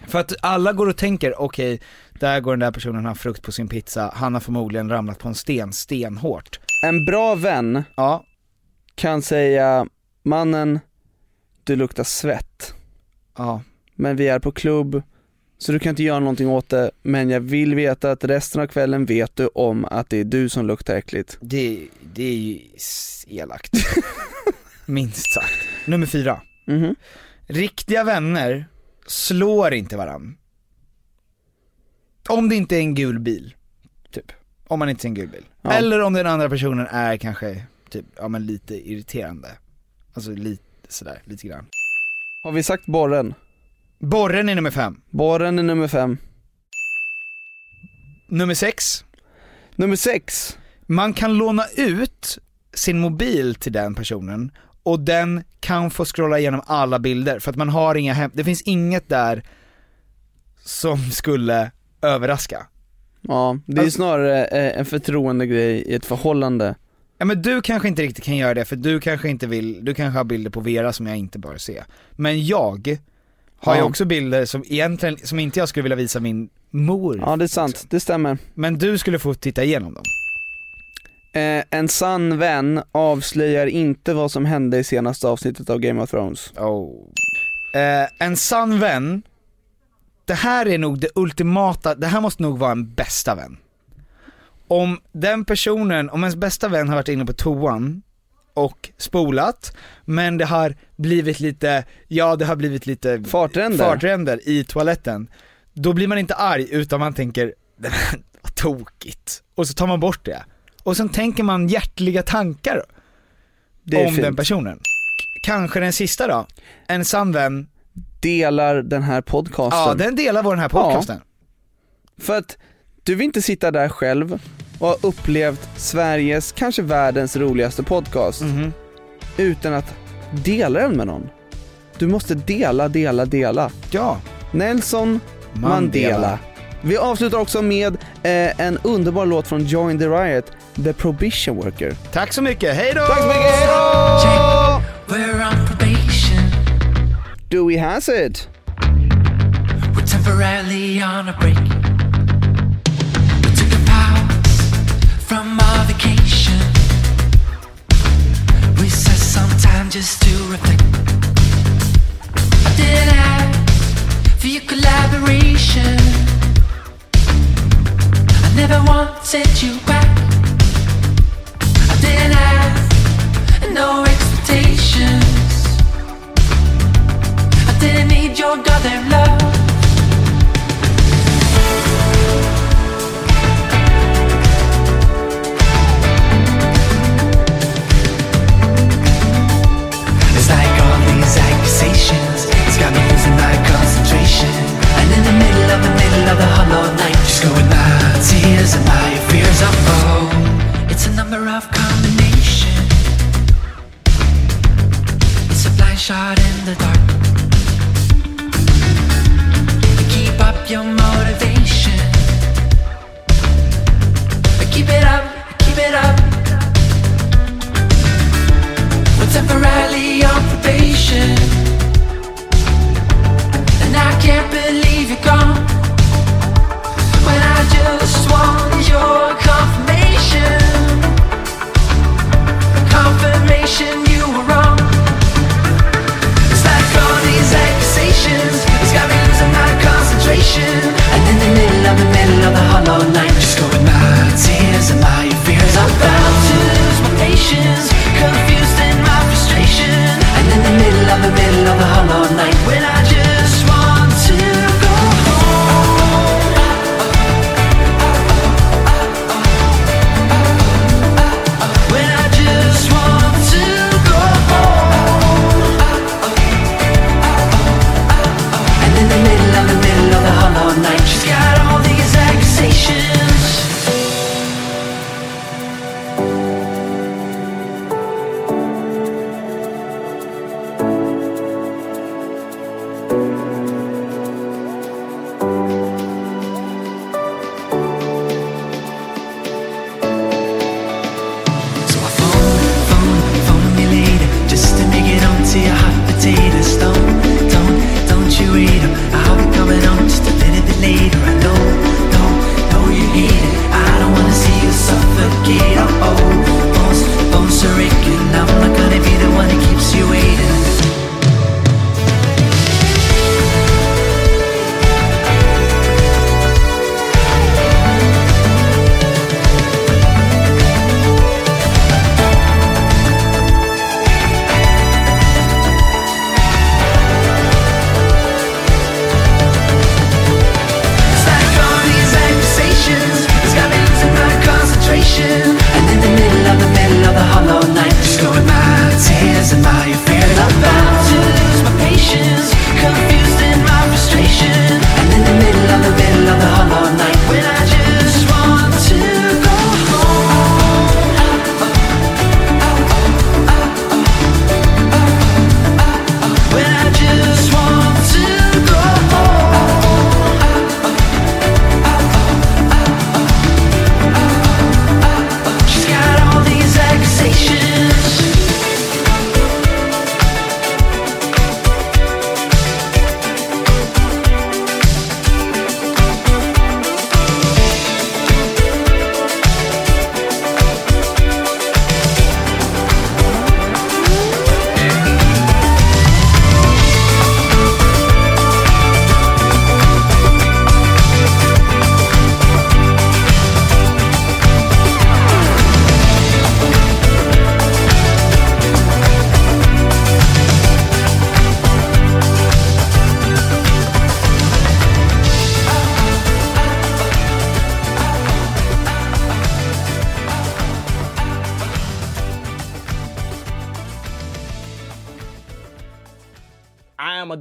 S4: För att alla går och tänker, okej, okay, där går den där personen, har frukt på sin pizza, han har förmodligen ramlat på en sten, stenhårt.
S5: En bra vän
S4: ja.
S5: kan säga, mannen, du luktar svett.
S4: Ja.
S5: Men vi är på klubb, så du kan inte göra någonting åt det, men jag vill veta att resten av kvällen vet du om att det är du som luktar äckligt.
S4: Det, det är ju elakt. Minst sagt. Nummer fyra.
S5: Mm-hmm.
S4: Riktiga vänner slår inte varann. Om det inte är en gul bil, typ. Om man inte är en gul bil. Ja. Eller om den andra personen är kanske typ, ja, men lite irriterande. Alltså lite sådär, lite grann.
S5: Har vi sagt borren?
S4: Borren är nummer fem.
S5: Borren är nummer fem.
S4: Nummer sex.
S5: Nummer sex.
S4: Man kan låna ut sin mobil till den personen och den kan få scrolla igenom alla bilder för att man har inga hem- det finns inget där som skulle överraska.
S5: Ja, det är alltså, snarare en förtroende grej i ett förhållande.
S4: Ja, men du kanske inte riktigt kan göra det för du kanske inte vill, du kanske har bilder på Vera som jag inte bör se. Men jag har ja. ju också bilder som egentligen, som inte jag skulle vilja visa min mor.
S5: Ja, det är sant,
S4: liksom.
S5: Det stämmer.
S4: Men du skulle få titta igenom dem.
S5: Eh, en sann vän avslöjar inte vad som hände i senaste avsnittet av Game of Thrones.
S4: Oh. Eh, en sann vän, det här är nog det ultimata, det här måste nog vara en bästa vän. Om den personen, om ens bästa vän har varit inne på toan och spolat, men det har blivit lite, ja det har blivit lite
S5: fartränder,
S4: fartränder i toaletten, då blir man inte arg utan man tänker, vad tokigt. Och så tar man bort det. Och sen tänker man hjärtliga tankar om fint. Den personen. Kanske den sista då. En sann vän
S5: delar den här podcasten.
S4: Ja, den delar vår den här podcasten.
S5: Ja. För att du vill inte sitta där själv och ha upplevt Sveriges, kanske världens roligaste podcast
S4: mm-hmm.
S5: utan att dela den med någon. Du måste dela, dela, dela.
S4: Ja.
S5: Nelson Mandela. Mandela. Vi avslutar också med eh, en underbar låt från Join the Riot, The Probation Worker.
S4: Tack så mycket, hej då!
S5: Tack så mycket, hej då! Check, we're on probation. Dewey has it. We're temporarily on a break. We took a pause from our vacation. We set some time just to reflect. I didn't ask for your collaboration. I never wanted you back. I didn't have no expectations. I didn't need your goddamn love. It's like all these accusations, it's got me losing my concentration. And in the middle of the middle of the hollow night, just going my tears and my fears are full. It's a number of combination. It's a blind shot in the dark.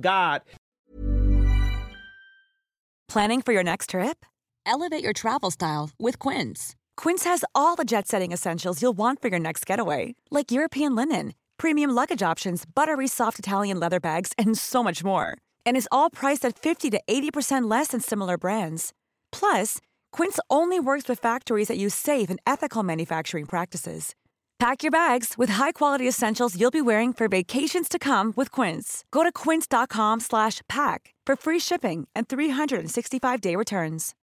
S7: God.
S2: Planning for your next trip?
S12: Elevate your travel style with Quince.
S2: Quince has all the jet-setting essentials you'll want for your next getaway, like European linen, premium luggage options, buttery soft Italian leather bags, and so much more. And is all priced at fifty to eighty percent less than similar brands. Plus, Quince only works with factories that use safe and ethical manufacturing practices. Pack your bags with high-quality essentials you'll be wearing for vacations to come with Quince. Go to quince.com slash pack for free shipping and three sixty-five day returns.